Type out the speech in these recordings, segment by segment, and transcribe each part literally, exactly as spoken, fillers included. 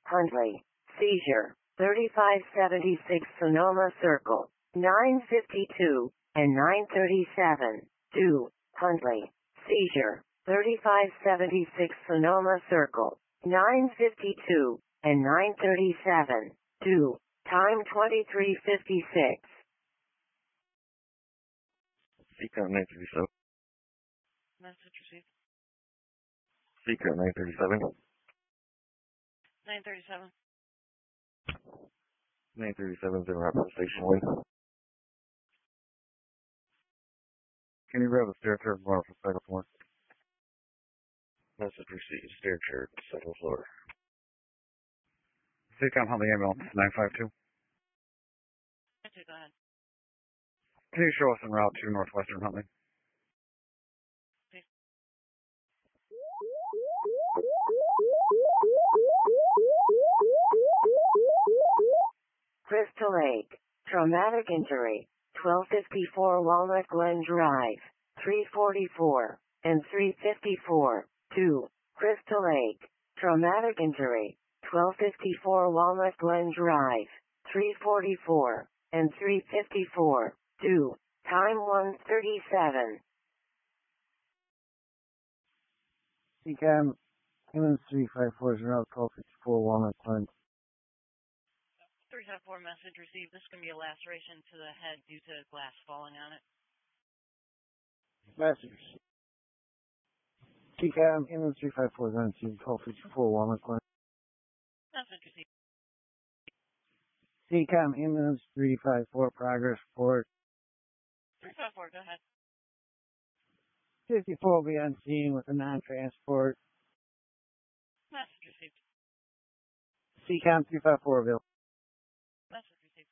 Huntley. Seizure. thirty-five seventy-six Sonoma Circle. nine fifty-two and nine thirty-seven. two. Huntley. Seizure. thirty-five seventy-six Sonoma Circle. nine fifty-two and nine thirty-seven. two. Time twenty-three fifty-six. Seacom nine thirty-seven. Message received. Seacom nine thirty-seven. nine thirty-seven. nine thirty-seven is in route for station one. Can you grab a stair chair tomorrow for second floor? Message received. Stair chair, second floor. Seacom Huntley Ambulance nine five two. Okay, go ahead. Can you show us en route to Northwestern Huntley? Okay. Crystal Lake. Traumatic injury. twelve fifty-four Walnut Glen Drive. three forty-four and three fifty-four. two. Crystal Lake. Traumatic injury. twelve fifty-four Walnut Glen Drive. three forty-four and three fifty-four. two. Time one thirty-seven. Seacom Ambulance three five four is route twelve fifty-four Walnut Glen. three five four message received. This is going to be a laceration to the head due to glass falling on it. Message. Seacom Ambulance three five four is on scene twelve fifty-four Walnut Glen. Message received. Seacom Ambulance three five four progress report. three five four, go ahead. fifty-four will be on scene with a non-transport. Message received. Seacom three five four available. Message received.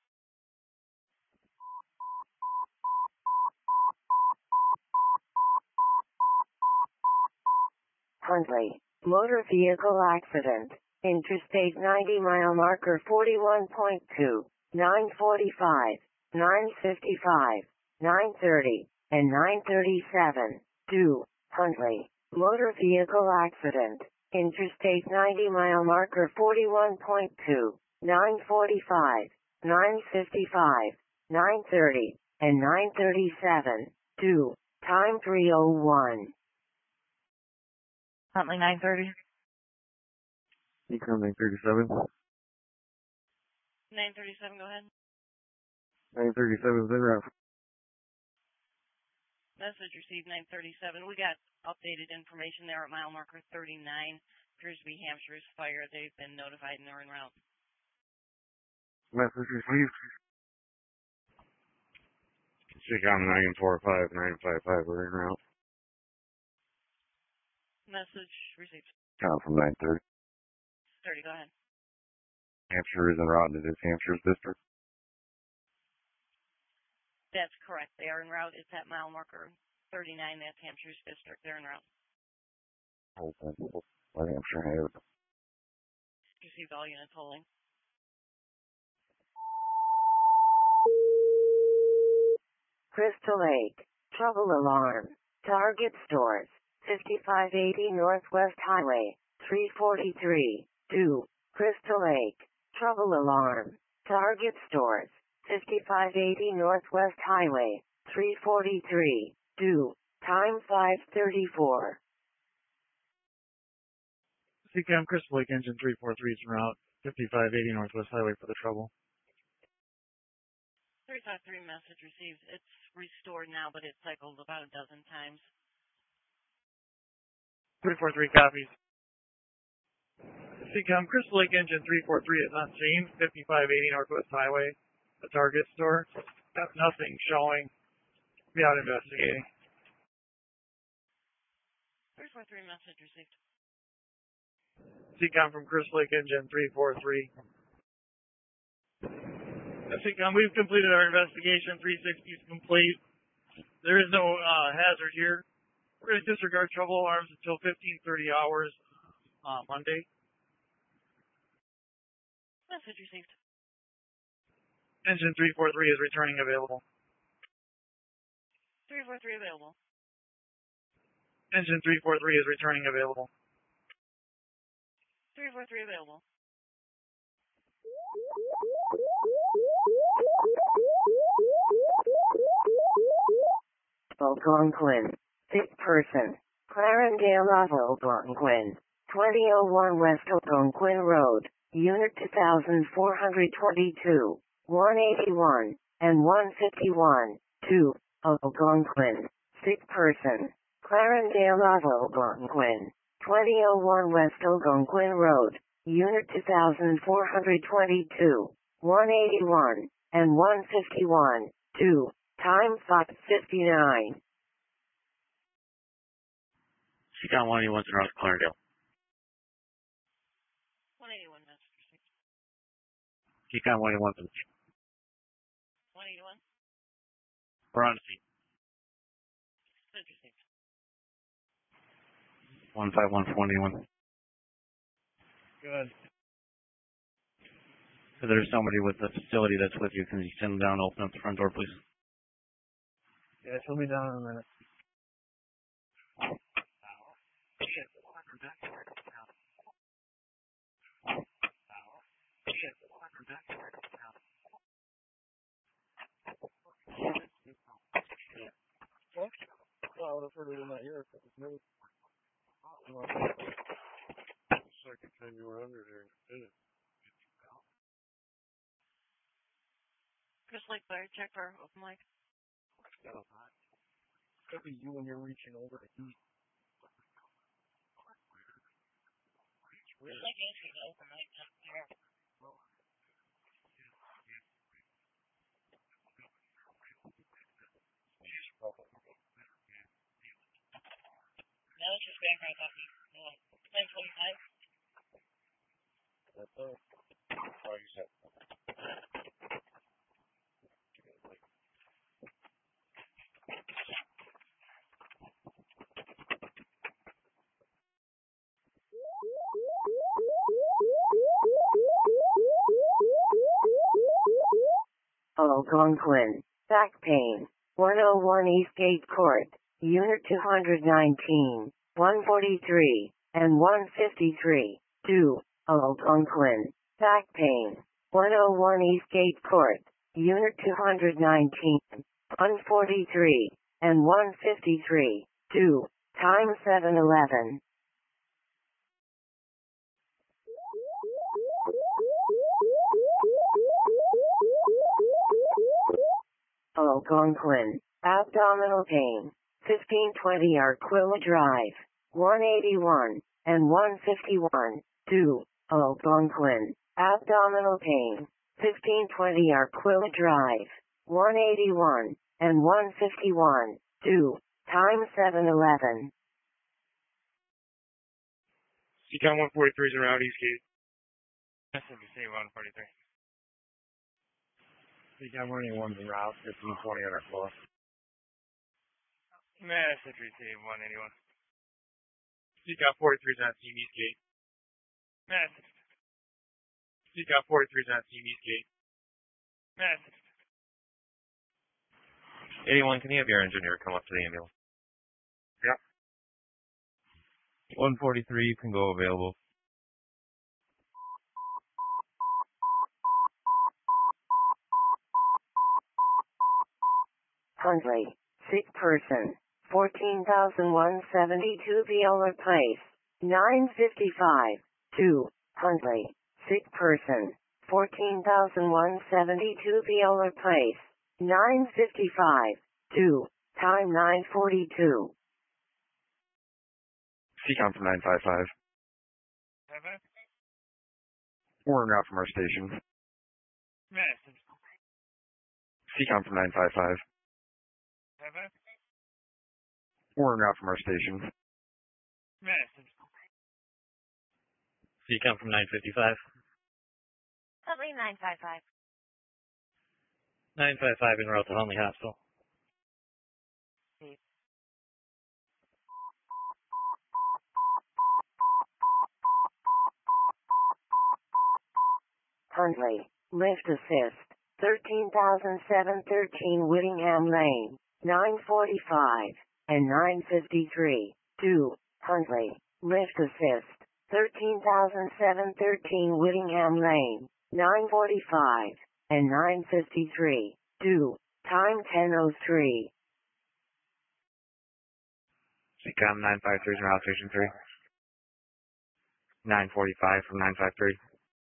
Huntley. Motor vehicle accident. Interstate ninety mile marker forty-one point two. nine forty-five. nine fifty-five. nine thirty. And nine thirty-seven. two. Huntley. Motor vehicle accident. Interstate ninety mile marker forty-one point two. nine forty-five. nine fifty-five. nine thirty. And nine thirty-seven. two. Time three oh one. Huntley nine thirty. Seacom nine thirty-seven. nine thirty-seven, go ahead. nine thirty-seven is in route. Message received nine thirty-seven. We got updated information there at mile marker thirty-nine. Appears to be Hampshire's fire. They've been notified and they're en route. Message received. Seacom nine four five nine five five, we're en route. Message received. Count from nine thirty. thirty, go ahead. Hampshire is en route into this Hampshire's district. That's correct. They are en route. It's at mile marker thirty-nine. That's Hampshire's district. They're en route. Hold on. Let Hampshire have it. Received all units holding. Crystal Lake. Trouble alarm. Target stores. fifty-five eighty Northwest Highway. three forty-three. two. Crystal Lake. Trouble alarm. Target stores. fifty-five eighty Northwest Highway. three forty-three. two. Time five thirty-four. Seacom Crystal Lake Engine three four three is en route fifty-five eighty Northwest Highway for the trouble. three five three message received. It's restored now, but it cycled about a dozen times. three four three copies. Seacom Crystal Lake Engine three four three is on scene, fifty-five eighty Northwest Highway, the target store. Got nothing showing. Be out investigating. three four three message received. Seacom from Crystal Lake Engine three four three. Seacom, we've completed our investigation. three sixty is complete. There is no uh, hazard here. We're going to disregard trouble alarms until fifteen thirty hours uh, Monday. Message received. Engine three four three is returning available. three four three available. Engine three four three is returning available. three four three available. Algonquin. Fifth person. Clarendale of Algonquin. twenty oh one West Algonquin Road. Unit two thousand four hundred twenty-two. one eighty-one and one fifty-one. two. Algonquin. Sixth person. Clarendale of Algonquin. twenty oh one West Algonquin Road. Unit two thousand four hundred twenty-two. one eighty-one and one fifty-one. two. Time five fifty-nine. Seacon one eighty-one to North Clarendale. one eighty-one Manchester Street. Seacon one eighty-one to one eighty-one. We're on the seat. Central Street. one five one for one eighty-one. Good. So there's somebody with the facility that's with you. Can you send them down and open up the front door, please? Yeah, she'll be down in a minute. What? Well, I would have heard it in my ear if it was new. Second time you were under there. Chris Lake Fire, check for open mic. Could be you when you're reaching over to eat. Chris Lake answers open mic up there. Now it's just background copy. ten twenty-five. That's all. Oh, you said. Algonquin. Back pain. one oh one Eastgate Court. Unit two hundred nineteen. one forty-three and one fifty-three. two. Algonquin. Back pain. one oh one Eastgate Court. Unit two hundred nineteen. one forty-three and one fifty-three. two. Time seven eleven. Algonquin. Abdominal pain. fifteen twenty Arquilla Drive. one eighty-one and one fifty-one. two. Algonquin. Abdominal pain. fifteen twenty Arquilla Drive. one eighty-one and one fifty-one. two. Time seven eleven. Seacon one forty-three is around Eastgate. S M B C one forty-three. Seacon one eighty-one is en route. fifteen twenty on our floor. Mass entry C one eighty-one. Seacon forty-three is on Team Eastgate. Mass. Seacon forty-three is on Team Eastgate. Mass. eighty-one, can you have your engineer come up to the ambulance? Yeah. one forty-three, you can go available. Huntley. Sick person. fourteen thousand one hundred seventy-two Viola Place. nine fifty-five. two. Huntley. Sick person. fourteen thousand one hundred seventy-two Viola Place. nine fifty-five. two. Time nine forty-two. Seacon from nine five five. We're en route from our station. Seacon from nine five five. We're en route from our station. Seacon from nine fifty-five. Huntley nine five five. nine five five en route to Huntley Hospital. Huntley. Lift assist. thirteen thousand seven hundred thirteen Whittingham Lane. nine forty-five and nine fifty-three. two. Huntley. Lift assist. thirteen thousand seven hundred thirteen Whittingham Lane. nine forty-five and nine fifty-three. two. Time ten oh three. C COM nine five three is in route station three. nine forty-five from nine five three.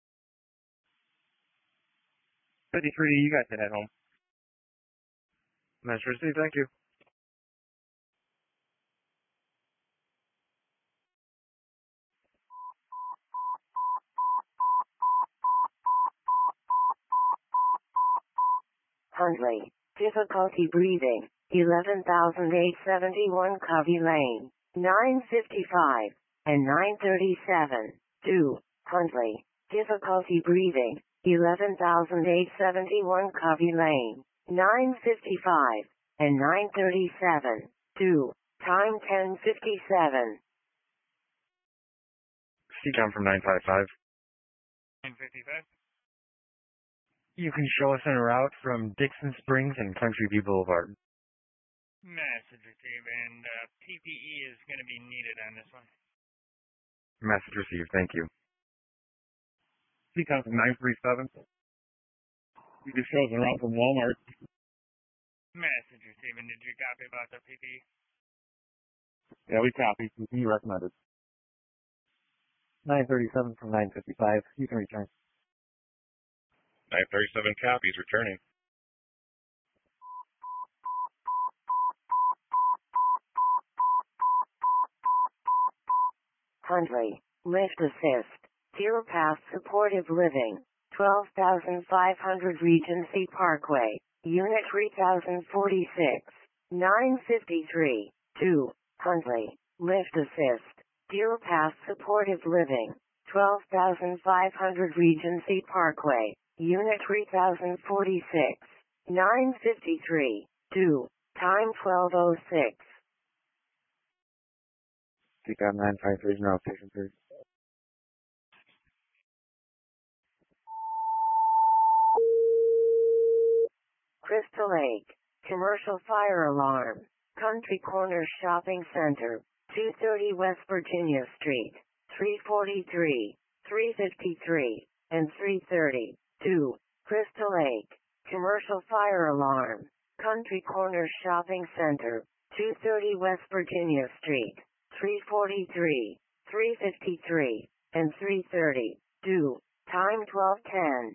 fifty-three, you guys head home. Message received, thank you. Huntley, difficulty breathing, eleven thousand eight hundred seventy-one Covey Lane, nine fifty-five and nine thirty-seven. two. Huntley, difficulty breathing, eleven thousand eight hundred seventy-one Covey Lane, nine fifty-five and nine thirty-seven. two. Time ten fifty-seven. C COM from nine five five. nine fifty-five. You can show us en route from Dixon Springs and Country View Boulevard. Message received, and uh, P P E is going to be needed on this one. Message received, thank you. C COM from nine three seven. You can show us en route from Walmart. Message received, and did you copy about the P P E? Yeah, we copied. You recommended. nine thirty-seven from nine fifty-five. You can return. nine thirty-seven copies, returning. Huntley, lift assist, zero path supportive living, twelve thousand five hundred Regency Parkway, unit three thousand forty-six, nine fifty-three. two. Huntley, lift assist, zero path supportive living, twelve thousand five hundred Regency Parkway, unit three thousand forty-six, nine fifty-three. two. Time twelve oh six. C COM nine five three is in route station three. Crystal Lake, commercial fire alarm, Country Corner Shopping Center, two thirty West Virginia Street, three forty-three, three fifty-three, and three thirty. two. Crystal Lake, commercial fire alarm, Country Corner Shopping Center, two thirty West Virginia Street, three forty-three, three fifty-three, and three thirty. two. Time twelve ten.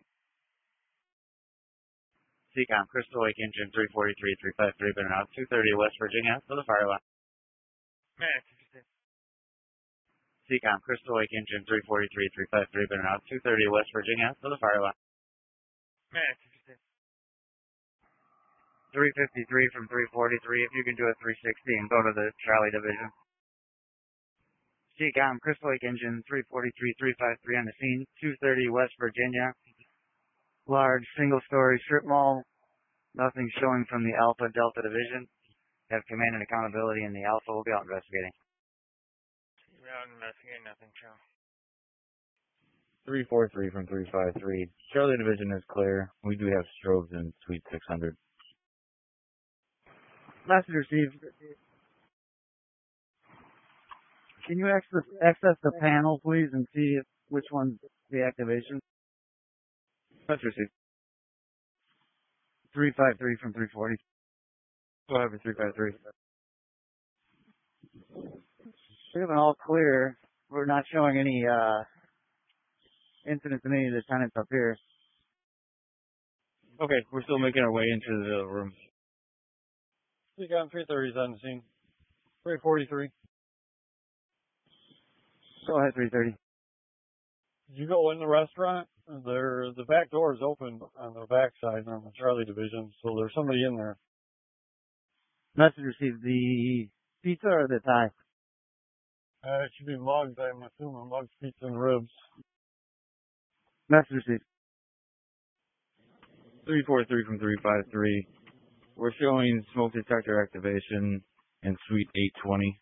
C COM, Crystal Lake Engine three forty-three, three fifty-three, been around two thirty West Virginia for the fire line. Message received. C COM, Crystal Lake Engine three forty-three, three fifty-three, been around two thirty West Virginia for the fire line. Message received. three fifty-three from three forty-three, if you can do a three sixty and go to the Charlie Division. C COM, Crystal Lake Engine three forty-three, three fifty-three on the scene, two thirty West Virginia. Large single-story strip mall. Nothing showing from the Alpha Delta Division. Have command and accountability in the Alpha. We'll be out investigating. We're out investigating, nothing, show. three four three from three five three. Charlie Division is clear. We do have strobes in Suite six hundred. Message received. Can you access, access the panel, please, and see if, which one's the activation? Message received. three five three from three forty. Go ahead for three five three. We have an all clear. We're not showing any uh, incidents in any of the tenants up here. Okay, we're still making our way into the room. C COM three thirty is on the scene. three forty-three. Go ahead, three thirty. Did you go in the restaurant? There, the back door is open on the back side on the Charlie Division, so there's somebody in there. Message received. The pizza or the Thai? Uh, it should be mugs, I'm assuming. Mugs, pizza, and ribs. Message received. three four three from three five three. We're showing smoke detector activation in Suite eight twenty.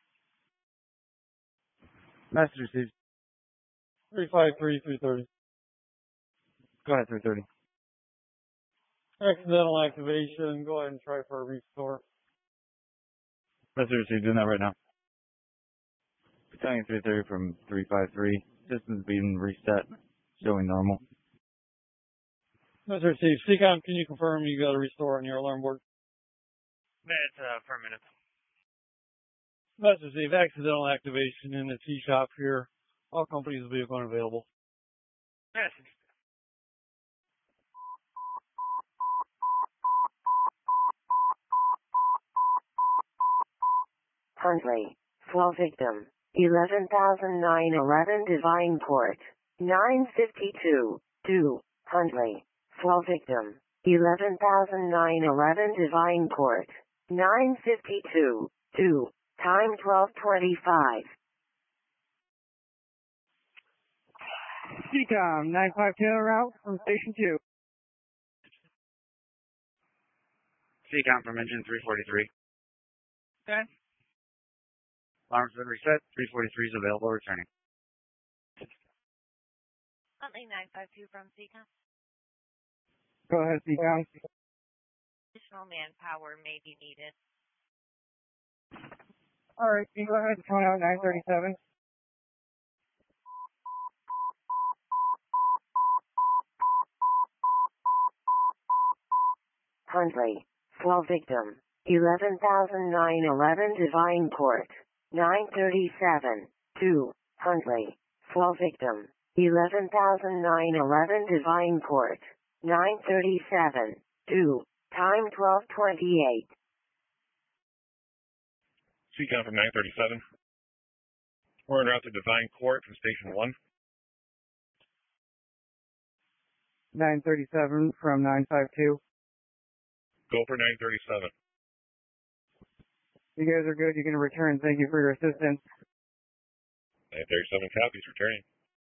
Message received. three five three, three thirty. Go ahead, three thirty. Accidental activation. Go ahead and try for a restore. Message received, doing that right now. Battalion three thirty from three five three. Systems being reset, showing normal. Message received. C COM, can you confirm you got a restore on your alarm board? That's uh, per minute. Message Dave, accidental activation in the T shop here. All companies will be unavailable. Message. Huntley, Fall Victim, eleven thousand nine eleven Divine Court, nine fifty-two, two, Huntley, Fall Victim, eleven thousand nine eleven Divine Court, nine fifty-two, two, time twelve twenty-five. C COM nine five two route from Station two. C COM from engine three forty-three. Okay. Alarm's been reset. three forty-three is available, returning. Huntley nine five two from C COM. Go ahead, C COM. Additional manpower may be needed. All right, can you go ahead and count out nine thirty-seven? Huntley, Fall Victim, eleven thousand nine eleven Divine Court, nine thirty-seven, two, Huntley, Fall Victim, eleven thousand nine eleven Divine Court, nine thirty-seven, two, time twelve twenty-eight. C COM from nine thirty-seven. We're en route to Divine Court from Station one. nine thirty-seven from nine five two. Go for nine thirty-seven. You guys are good. You can return. Thank you for your assistance. nine thirty-seven copies, returning.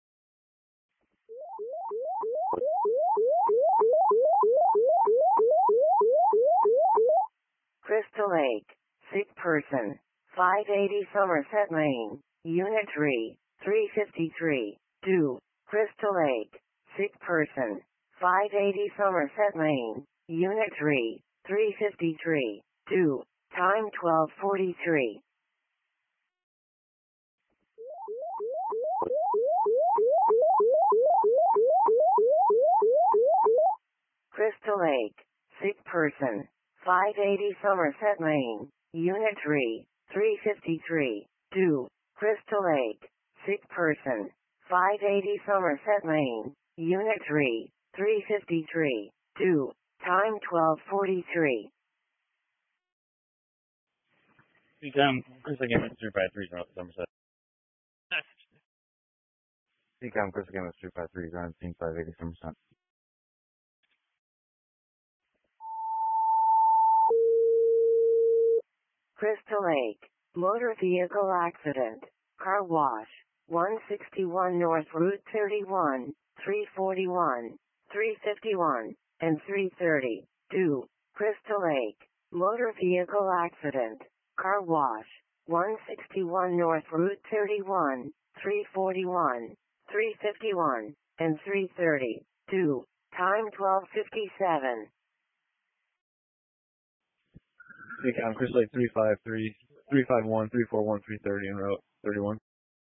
Crystal Lake, sick person, five eighty Somerset Lane, Unit three, three fifty-three, two, Crystal Lake, sick person, five eighty Somerset Lane, Unit three, three fifty-three, two, time twelve forty-three. Crystal Lake, sick person, five eighty Somerset Lane, Unit three, three fifty-three, two, Crystal Lake, sick person, five eighty Somerset Lane, Unit three, three fifty-three, two, time twelve forty-three. C COM, Chris again with three five three is on Somerset. C COM, Chris again with three five three is on scene five eighty Somerset. Crystal Lake, motor vehicle accident, car wash, one sixty-one North Route thirty-one, three forty-one, three fifty-one, and three thirty, two, Crystal Lake, motor vehicle accident, car wash, one sixty-one North Route thirty-one, three forty-one, three fifty-one, and three thirty, two, time twelve fifty-seven. C COM, Chris Lake three five three, three five one, three four one, three thirty en route thirty-one.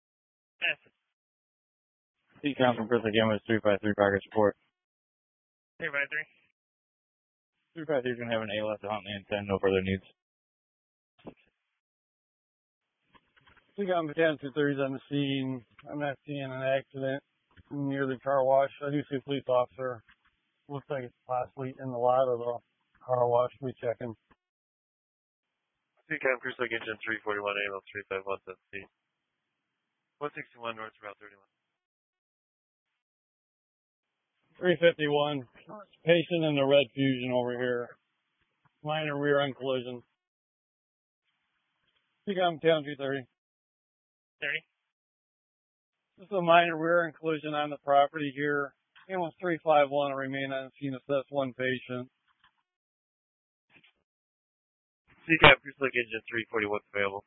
C COM from Chris again with three five three progress report. three five three. three five three is going to have an A L S to Huntley and ten, no further needs. C COM Battalion two thirty is on the scene. I'm not seeing an accident near the car wash. I do see a police officer. Looks like it's possibly in the lot of the car wash. We checking. C COM, Chris Lake engine three forty-one, A L S three five one seventeen. one sixty-one North Route thirty-one. three fifty-one. Patient in the red Fusion over here. Minor rear end collision. C COM Battalion two thirty. thirty. This is a minor rear end collision on the property here. Ambulance three five one will remain on scene, assess one patient. C COM, Chris Lake engine three forty-one available.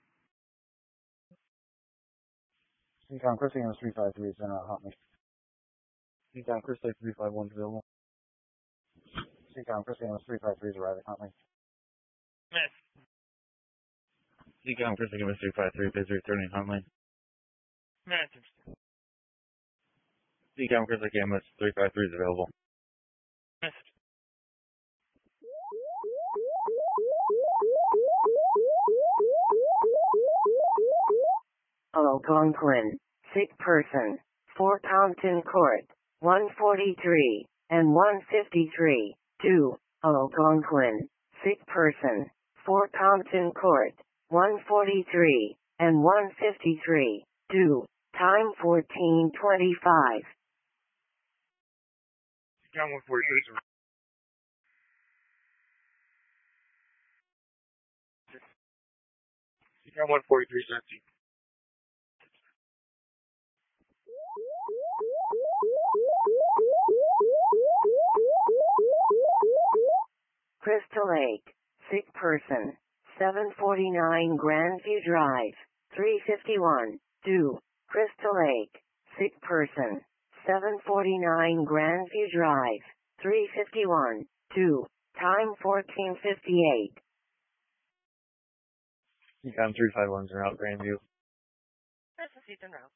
C COM, Chris again with three five three is in uh, Huntley. C COM, Chris Lake three five one is available. C COM, Chris again with three five three is arriving Huntley. Miss. C COM, Chris again with three five three, is returning Huntley. Message. C COM, Chris again with three five three is available. Message. Crystal Lake, Motor Vehicle Accident, Car Wash, one sixty-one North Route thirty-one, three forty-one, three fifty-one, and three thirty, two, time twelve fifty-seven. C COM, Chris again with three five three, is in uh, Huntley. C COM, Chris again with three five three, is returning Huntley. Message. C COM, Chris again with three five three is available. Message. Crystal Lake, Motor Vehicle Accident, Car Wash, one sixty-one North Route thirty-one, three forty-one, three fifty-one, and three thirty, two, time twelve fifty-seven. Algonquin, sick person, Fort Compton Court, one forty-three and one fifty-three, two, Algonquin, sick person, Fort Compton Court, one forty-three and one fifty-three, two, time fourteen twenty-five. Count one forty-three. Count one forty-three, empty. Crystal Lake, sick person, seven forty-nine Grandview Drive, three fifty-one, two, Crystal Lake, sick person, seven forty-nine Grandview Drive, three fifty-one, two, time fourteen fifty-eight. I'm three five ones are out Grandview. That's a seat en route.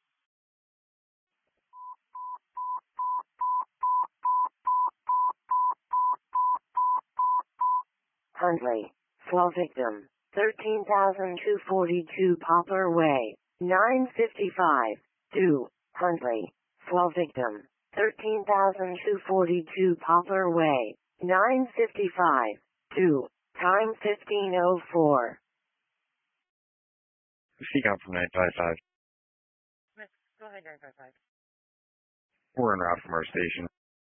Huntley, fall victim, thirteen thousand two hundred forty-two Poplar Way, nine fifty-five, two, Huntley, fall victim, thirteen thousand two hundred forty-two Poplar Way, nine fifty-five, two, time fifteen oh four. Speak out from nine five five. Smith, go ahead, nine five five. We're en route from our station.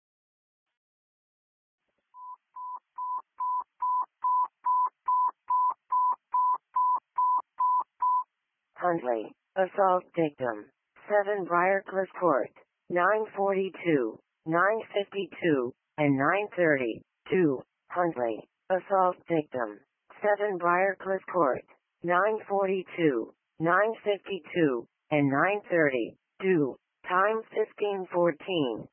Huntley, assault victim, seven Briarcliff Court, nine forty-two, nine fifty-two, and nine thirty, two, Huntley, assault victim, seven Briarcliff Court, nine forty-two, nine fifty-two, and nine thirty, two, time fifteen fourteen.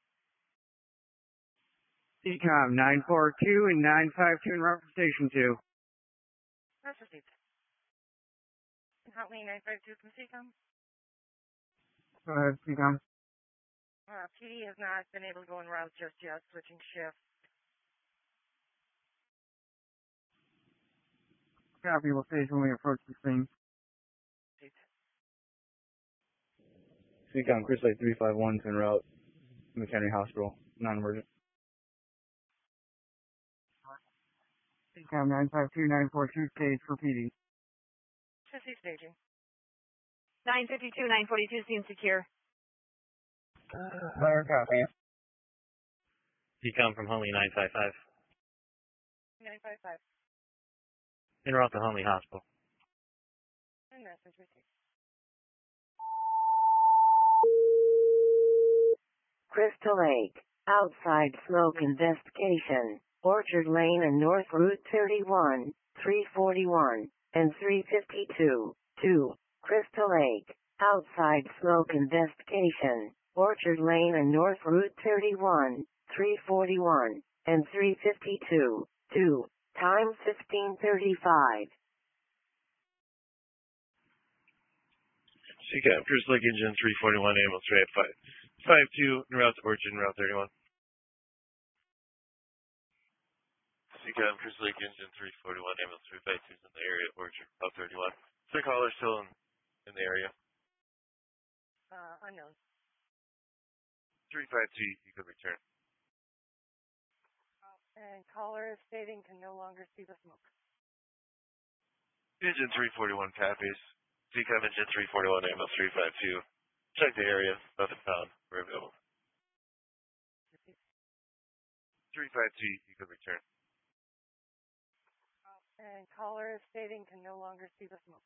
C COM nine four two and nine five two in route for station two. That's received. Huntley, nine five two from C COM. Go ahead, C COM. Uh, P D has not been able to go en route just yet, switching shift. Copy, we'll station when we approach the scene. C COM, Chris Lake three five one's en route to McHenry Hospital, non-emergent. C COM nine five two nine four two stage for P D. Sissy staging. nine fifty-two, nine forty-two seems secure. Fire copy. C COM from Huntley nine five five. nine five five. En route to Huntley Hospital. And message received. Crystal Lake, outside smoke investigation, Orchard Lane and North Route thirty-one, three forty-one, and three fifty-two, two, Crystal Lake, outside smoke investigation, Orchard Lane and North Route thirty-one, three forty-one, and three fifty-two, two, time fifteen thirty-five. C COM, Chris Lake Engine three forty-one, ambulance three eight five. five two, en route to Orchard, en route thirty-one. C COM, Chris Lake Engine three forty-one, ambulance three five two is in the area, Orchard, route thirty-one. Is the caller still in, in the area? Uh, unknown. three five two, you could return. And caller is stating can no longer see the smoke. Engine three forty-one copies. C COM Engine three forty-one, ambulance three five two. Check the area, nothing found. We're available. three five two, you could return. And caller is stating can no longer see the smoke.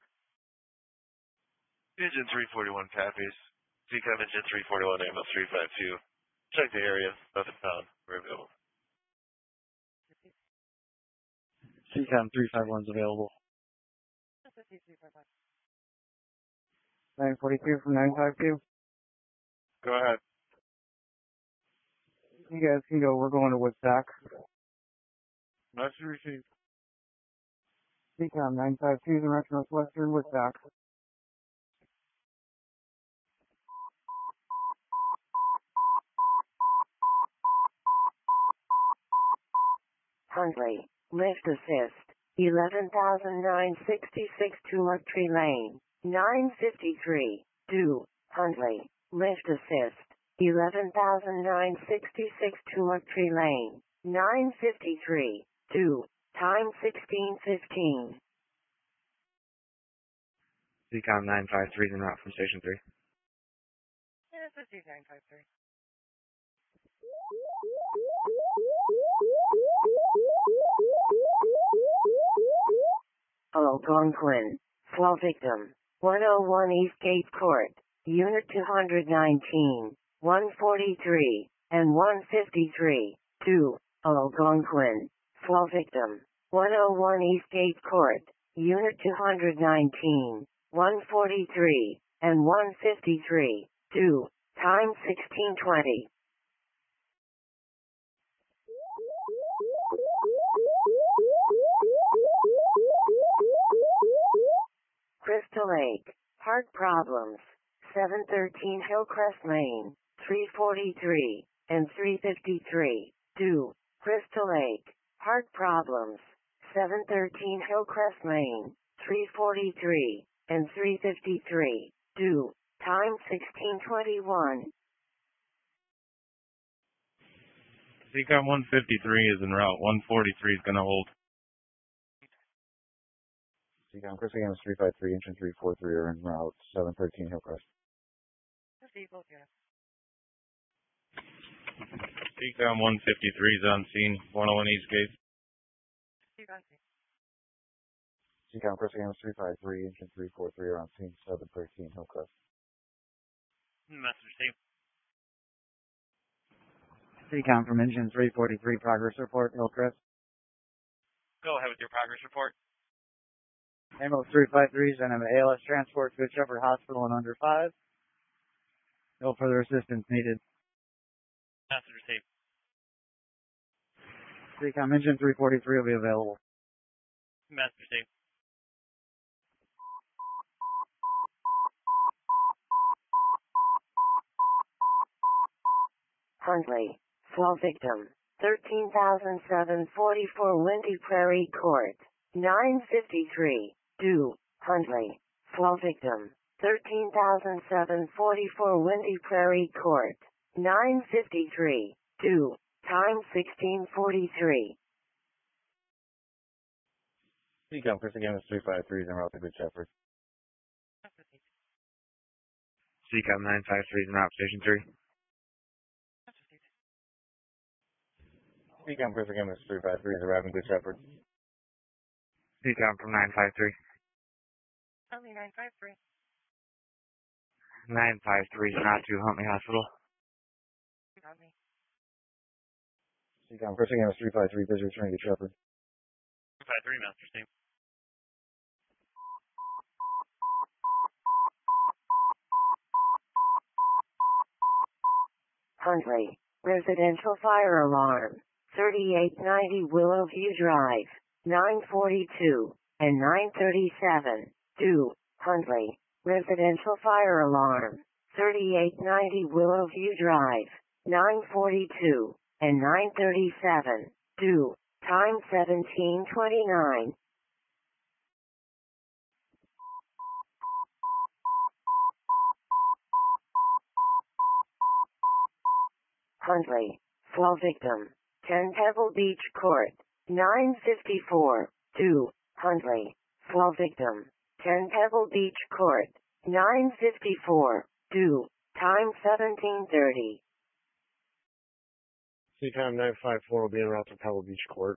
Engine three forty-one copies. C COM Engine three forty-one, ambulance three five two. Check the area, nothing found. We're available. C COM three five one's available. nine forty-two from nine five two. Go ahead. You guys can go. We're going to Woodstock. Message received. C COM nine five two is in route to Northwestern Woodstock. Huntley, lift assist, eleven thousand nine hundred sixty-six Tulip Tree Lane, nine fifty-three, two, Huntley, lift assist, eleven thousand nine hundred sixty-six to Tree Lane, nine fifty-three, two, time sixteen fifteen. C COM nine five three is en route from Station three. Yeah, this is nine five three. Algonquin, fall victim, one oh one Eastgate Court, Unit two nineteen, one forty-three, and one fifty-three, two, Algonquin, fall victim, one oh one Eastgate Court, Unit two nineteen, one forty-three, and one fifty-three, two, time sixteen twenty. Crystal Lake, heart problems, seven thirteen Hillcrest Lane, three forty-three, and three fifty-three, two, Crystal Lake, heart problems, seven thirteen Hillcrest Lane, three forty-three, and three fifty-three, two, time sixteen twenty-one. C COM one fifty-three is en route. one forty-three is going to hold. C COM Chris Williams three five three, engine three four three are en route, seven thirteen Hillcrest. C COM one fifty-three is on scene, one oh one Eastgate. C COM Chris Williams three five three, engine three four three are on scene, seven thirteen Hillcrest. Message team. C COM from engine three forty-three, progress report, Hillcrest. Go ahead with your progress report. Ambulance three five three, send him to A L S transport, Good Shepherd Hospital in under five. No further assistance needed. Message received. C COM engine three forty-three will be available. Message received. Huntley, fall victim, thirteen thousand seven hundred forty-four Windy Prairie Court, nine fifty-three, two, Huntley, fall victim, thirteen thousand seven hundred forty-four Windy Prairie Court, nine fifty-three, two, time sixteen forty-three. C COM Chris Williams three five three is en route to Good Shepherd. C COM nine five three is en route Station three. C COM Chris Williams three five three is arriving Good Shepherd. C COM from nine five three. Only nine five three. nine five three is en route to Huntley Hospital. C COM Chris Williams three five three, please return to Good Shepherd. two five three, Master team. Huntley, residential fire alarm, thirty-eight ninety Willowview Drive, nine forty-two, and nine thirty-seven, two, Huntley, residential fire alarm, thirty-eight ninety Willowview Drive, nine forty-two, and nine thirty-seven, two, time seventeen twenty-nine. Huntley, fall victim, ten Pebble Beach Court, nine fifty-four, two, Huntley, fall victim, ten Pebble Beach Court, nine fifty-four, two, time seventeen thirty. C COM nine five four will be en route to Pebble Beach Court.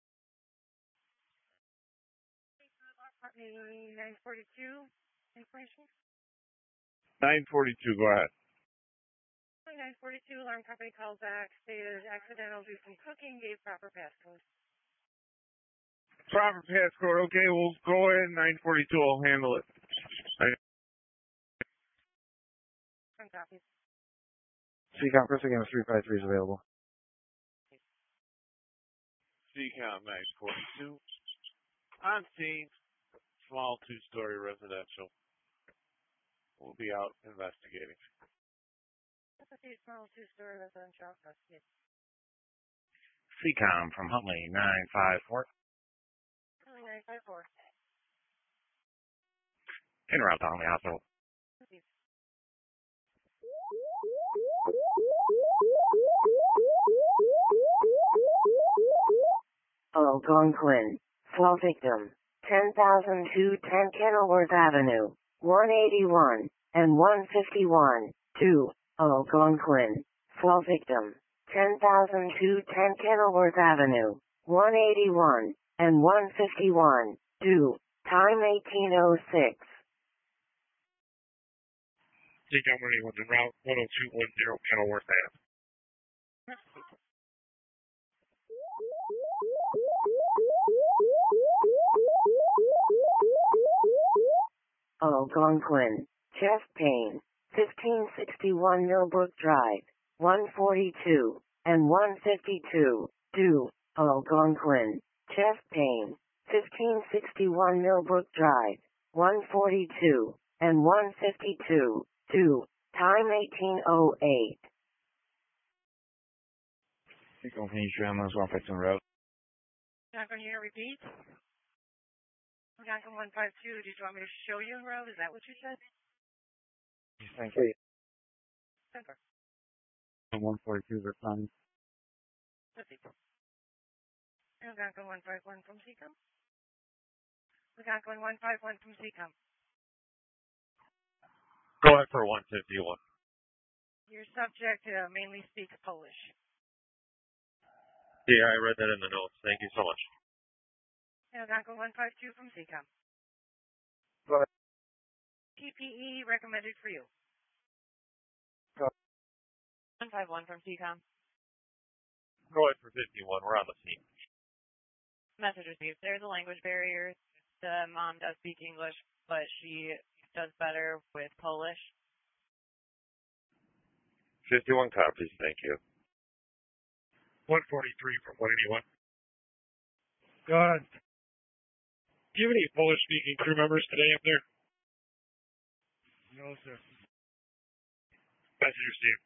nine forty-two, information? nine forty-two, go ahead. nine forty-two, alarm company calls back, stated accidental do some cooking, gave proper passcode. Proper passcode, okay, we'll go ahead, nine forty-two, I'll handle it. One copy. C COM Chris Williams three five three is available. C COM nine forty-two. On scene, small two-story residential. We'll be out investigating. Small two-story residential. C COM from Huntley nine five four. nine five four. En route to Homley Hospital. Algonquin. Fall victim. ten thousand two ten Kenilworth Avenue. one eighty-one and one fifty-one. two. Algonquin. Fall victim. ten thousand two ten Kenilworth Avenue. one eighty-one and one fifty-one. two. Time eighteen oh six. Seacom one eighty-one en route one oh two one zero Kenilworth Ave. Algonquin. Chest pain. fifteen sixty-one Millbrook Drive. one forty-two and one fifty-two. two. Algonquin. Chest pain. fifteen sixty-one Millbrook Drive. one forty-two and one fifty-two. two. Time eighteen oh eight. Seacom Phoenix ambulance one fifty en route. Not going to hear repeat? Algonquin one five two, did you want me to show you en route? Is that what you said? Thank you. Center. one forty-two responding. Algonquin one five one from Seacom. Algonquin one five one from Seacom. Go ahead for one fifty-one. Your subject uh, mainly speaks Polish. Yeah, I read that in the notes. Thank you so much. Algonquin one five two from Seacom. Go ahead. P P E recommended for you. Go ahead. one five one from Seacom. Go ahead for fifty-one. We're on the scene. Message received. There's a language barrier. The mom does speak English, but she does better with Polish. fifty-one copies. Thank you. one forty-three from one eighty-one. Go ahead. Do you have any Polish speaking crew members today up there? No, sir. Message received.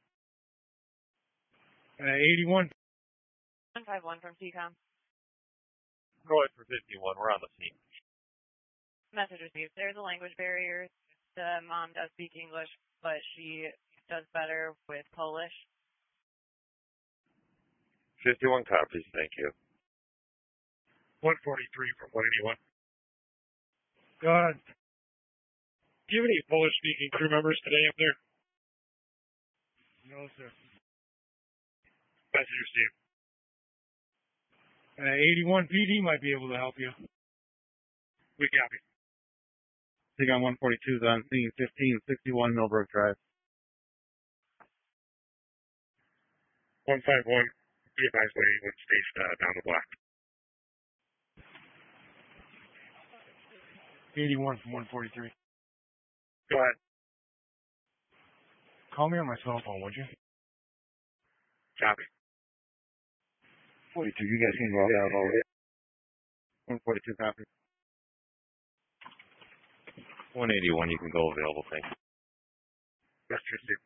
Uh, eighty-one. one five one from Seacom. Go ahead for fifty-one. We're on the scene. Message received. There's a language barrier. The mom does speak English, but she does better with Polish. fifty-one copies. Thank you. one forty-three from one eighty-one. Go ahead. Do you have any Polish speaking crew members today up there? No, sir. Message received. Uh, eighty-one P D might be able to help you. We copy. Seacom one forty-two is on scene, fifteen sixty-one Millbrook Drive. one five one, be advised by anyone stationed uh, down the block. eighty-one from one forty-three. Go ahead. Call me on my cell phone, would you? Copy. forty-two, you guys can go out all right. one forty-two copy. one eighty-one. You can go available. Thank you. Message received.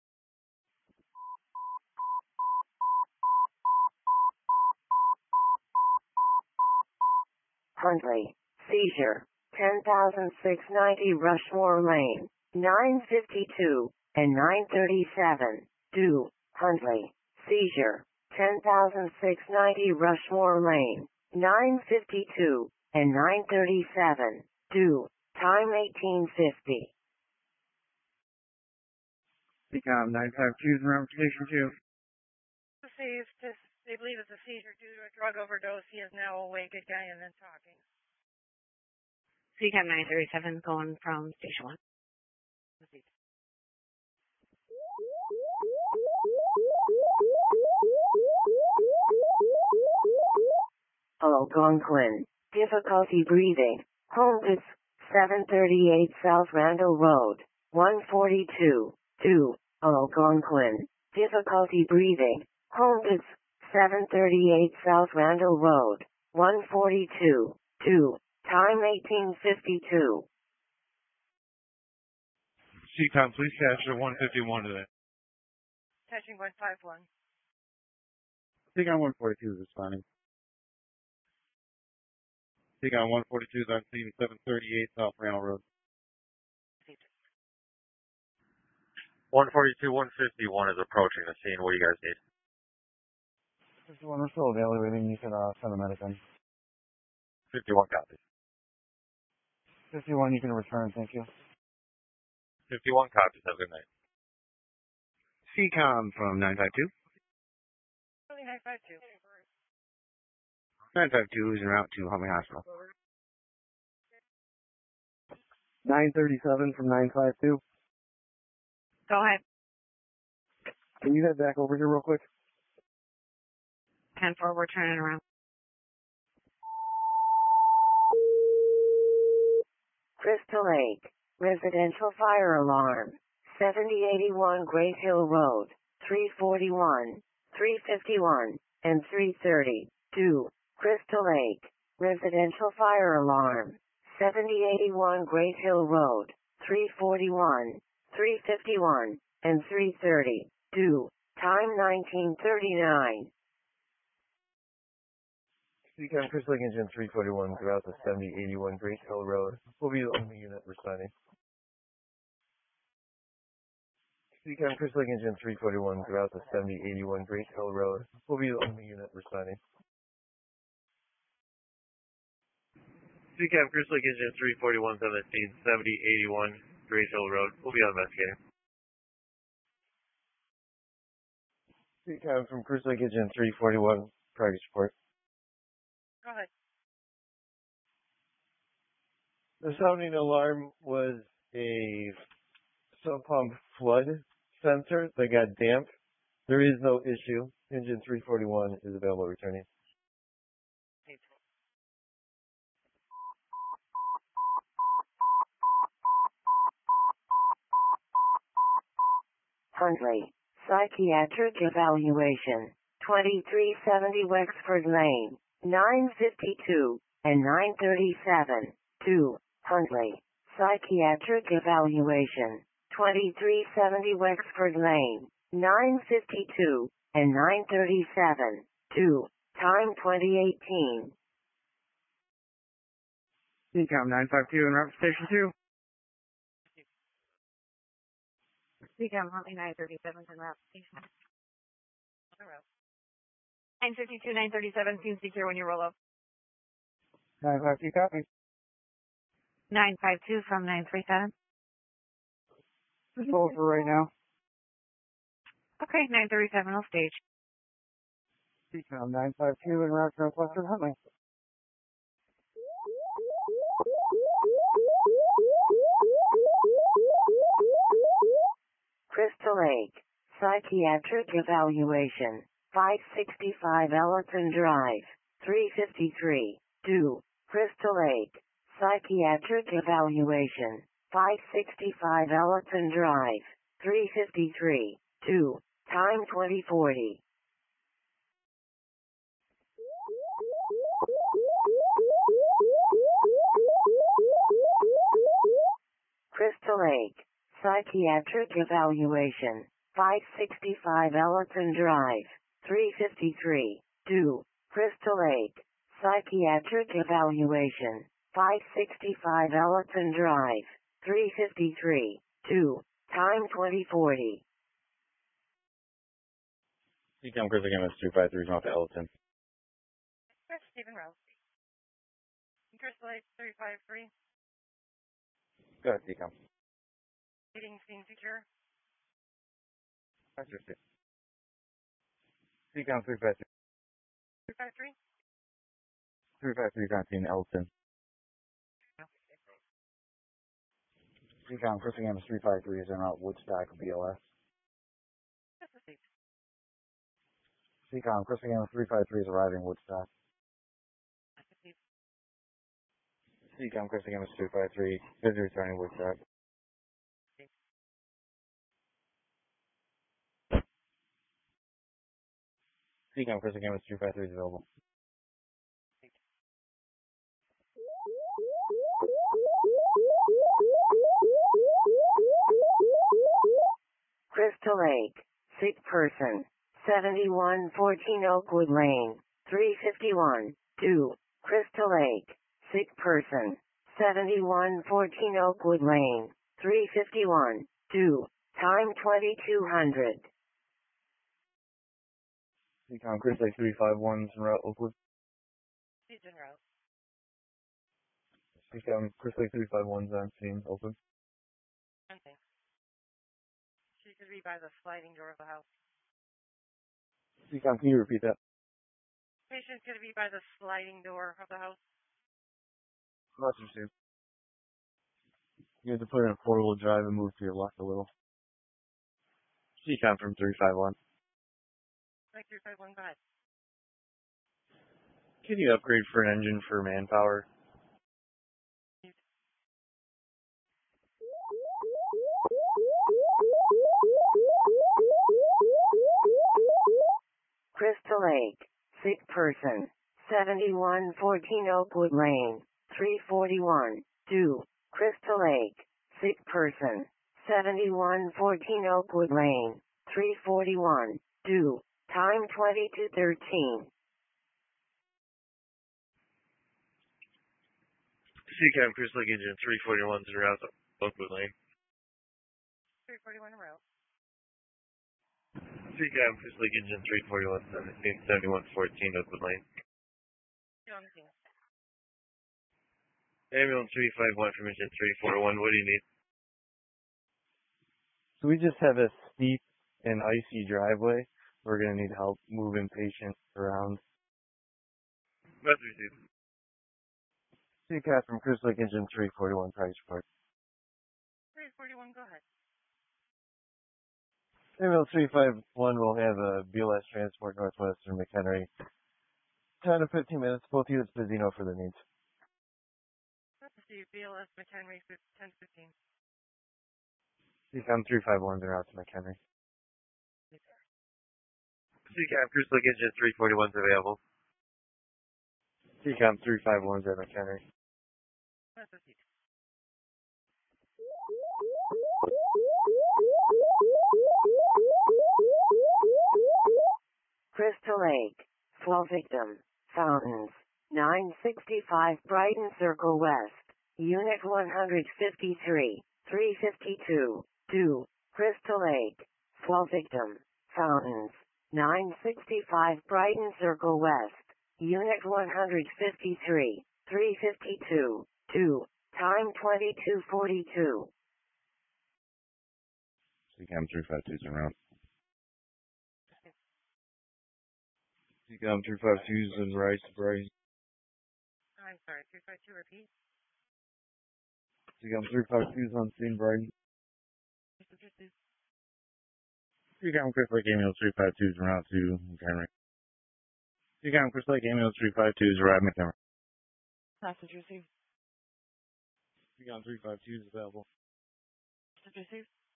Huntley. Seizure. ten thousand six hundred ninety Rushmore Lane. nine fifty-two and nine thirty-seven. two. Huntley. Seizure. ten thousand six hundred ninety Rushmore Lane. nine fifty-two and nine thirty-seven. two. Time eighteen fifty. Seacom nine five two is around station two. Received. They believe it's a seizure due to a drug overdose. He is now awake again and then talking. Seacom nine thirty-seven going from station one. Algonquin. Difficulty breathing. Home goods. seven thirty-eight South Randall Road. one forty-two. two. Algonquin. Difficulty breathing. Home goods. seven thirty-eight South Randall Road. one forty-two. two. Time eighteen fifty-two. Seacom, please capture one fifty-one today. Touching one five one. Seacom one forty-two is responding. Seacom one forty-two is on scene, seven thirty-eight South Randall Road. one forty-two, one fifty-one is approaching the scene. What do you guys need? fifty-one, we're still evaluating. You can uh, send a medic in. fifty-one copies. fifty-one, you can return. Thank you. fifty-one copies. Have a good night. C COM from nine five two. nine five two. nine five two is en route to Huntley Hospital. nine thirty-seven from nine five two. Go ahead. Can you head back over here real quick? ten four, we're turning around. Crystal Lake, residential fire alarm, seventy eighty-one Great Hill Road, three forty-one, three fifty-one, and three thirty. two. Crystal Lake, residential fire alarm, seventy eighty-one Great Hill Road, three forty-one, three fifty-one, and three thirty. two. Time nineteen thirty-nine. C COM Crystal Lake Engine three forty-one throughout the seventy eighty-one Great Hill Road. Will be the only unit responding. C COM Crystal Lake Engine three forty-one throughout the seventy eighty-one Great Hill Road. Will be the only unit responding. C COM Crystal Lake Engine three forty-one seventeen, seventy eighty-one Great Hill Road. We'll be investigating. C COM from Crystal Lake Engine three forty-one, progress report. Go ahead. The sounding alarm was a sump pump flood sensor that got damped. There is no issue. Engine three forty-one is available returning. Huntley, psychiatric evaluation, twenty-three seventy Wexford Lane, nine fifty-two, and nine thirty-seven. two. Huntley, psychiatric evaluation, twenty-three seventy Wexford Lane, nine fifty-two, and nine thirty-seven. two. Time twenty eighteen. C COM nine five two en route to Station two. C COM Huntley nine thirty-seven en route station. nine fifty-two, nine thirty-seven seems secure when you roll up. nine five two, copy. nine five two from nine three seven. Just hold for right now. Okay, nine thirty-seven will stage. C COM nine five two en route to Northwestern Huntley. Crystal Lake, psychiatric evaluation, five sixty-five Ellison Drive, three fifty-three. two. Crystal Lake, psychiatric evaluation, five sixty-five Ellison Drive, three fifty-three. two. Time twenty forty. Crystal Lake, psychiatric evaluation, five sixty-five Ellison Drive, three fifty-three. two. Crystal Lake, psychiatric evaluation, five sixty-five Ellison Drive, three fifty-three. two. Time twenty forty. C COM Crystal Lake Engine three five three is off to Elton. Chris Stephen Rose. Crystal Lake three five three. Go ahead, C COM. Meeting scene secure. That's just it. C COM three five three. three five three. three five three is on scene, Elton. C COM Crystal Lake Engine three five three is en route Woodstock B L S. Just received. C COM Crystal Lake Engine three five three is arriving Woodstock. Received. C COM Crystal Lake Engine three five three is returning Woodstock. C COM Crystal Lake Engine three five three is available. Crystal Lake, sick person, seventy-one fourteen Oakwood Lane, three fifty-one. two. Crystal Lake, sick person, seventy-one fourteen Oakwood Lane, three fifty-one. two. Time twenty-two hundred. Seacom Chris Lake three five one is en route, Oakwood. He's en route. Seacom Chris Lake three five one is on scene, Oakwood. One thing. She could be by the sliding door of the house. Seacom, can you repeat that? Patient's going to be by the sliding door of the house. Not received. You have to put in a four-wheel drive and move to your left a little. Seacom from three five one. Like three five one, go ahead. Can you upgrade for an engine for manpower? Crystal Lake, sick person, seventy-one fourteen Oakwood Lane, three forty-one, two, Crystal Lake, sick person, seventy-one fourteen Oakwood Lane, three forty-one, two, time twenty-two thirteen. Seacom Chris Lake engine three forty-one is en route, Oakwood Lane. three forty-one en route. Seacom Chris Lake engine three forty-one, seventy-one fourteen Oakwood Lane. You're on the scene. Ambulance three five one from engine three forty-one, what do you need? So we just have a steep and icy driveway. We're going to need help moving patients around. That's received. Seacom from Chris Lake engine three forty-one, price report. three forty-one, go ahead. Ambulance three five one will have a B L S transport Northwestern McHenry. ten to fifteen minutes, both units busy, no further needs. Let's see, B L S McHenry, ten fifteen. Seacom three five one is en route to McHenry. Seacom Chris Lake engine three forty-one is available. Seacom three five one is at McHenry. Let's proceed. Crystal Lake, flow victim, fountains, nine sixty-five Brighton Circle West, Unit one fifty-three, three fifty-two, two, Crystal Lake, flow victim, fountains, nine sixty-five Brighton Circle West, Unit one fifty-three, three fifty-two, two, time twenty-two forty-two. Seacom three five two is en route. Seacom three five two is en route to Brighton. I'm sorry, three five two, repeat. Seacom three five two is on scene, Brighton. Seacom Chris Lake ambulance three five two is en route to McHenry. Seacom Chris Lake ambulance three five two is arrived McHenry. Passage received. Seacom three five two is available. Passage received.